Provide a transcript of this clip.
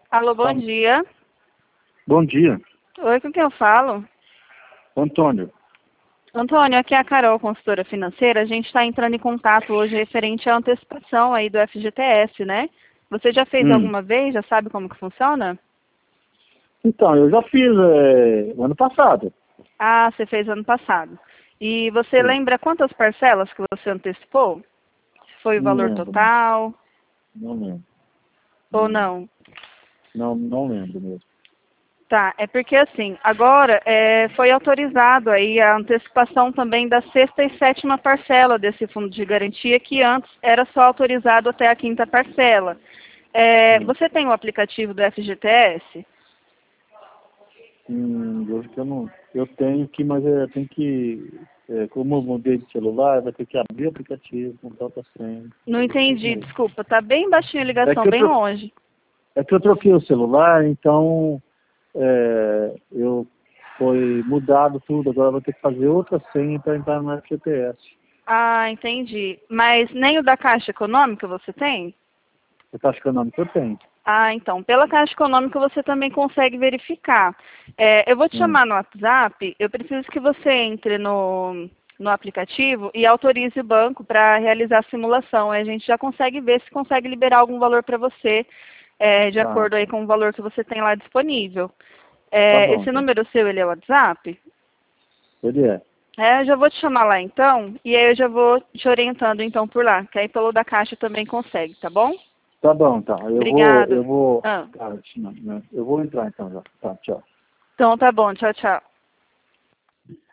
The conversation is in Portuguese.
Alô, bom Tá. dia. Bom dia, Oi, com quem eu falo? Antônio. Antônio, aqui é a Carol, consultora financeira. A gente está entrando em contato hoje referente à antecipação aí do FGTS, né? Você já fez Hum. alguma vez? Já sabe como que funciona? Então, eu já fiz o ano passado. Ah, você fez ano passado. E você Sim. lembra quantas parcelas que você antecipou? Foi o Não valor lembro, não. total Não lembro. ou Não, não? não lembro mesmo. Tá, é porque assim, agora foi autorizado aí a antecipação também da sexta e sétima parcela desse fundo de garantia, que antes era só autorizado até a quinta parcela. Hum. Você tem o aplicativo do FGTS? Eu acho que eu não. Eu tenho que, mas tem que. Como eu mudei de celular, vai ter que abrir o aplicativo, montar outra senha. Não entendi, desculpa, tá bem baixinha a É ligação, que eu, bem tro... longe. é que eu troquei o celular, então eu foi mudado tudo. Agora eu vou ter que fazer outra senha para entrar no FGTS. Ah, entendi. Mas nem o da Caixa Econômica você tem? Eu acho que é o nome que eu tenho. Ah, então, pela Caixa Econômica você também consegue verificar. Eu vou te Hum. chamar no WhatsApp, eu preciso que você entre no aplicativo e autorize o banco para realizar a simulação. Aí a gente já consegue ver se consegue liberar algum valor para você, de Tá, acordo aí com o valor que você tem lá disponível. tá bom, Esse então. número seu, ele é o WhatsApp? Ele é. Eu já vou te chamar lá então, e aí eu já vou te orientando então por lá, que aí pelo da Caixa também consegue, tá bom? Tá bom, tá. Obrigada. Ah, Tá, não, eu vou entrar então já. Tá, tchau. então tá bom, tchau, tchau.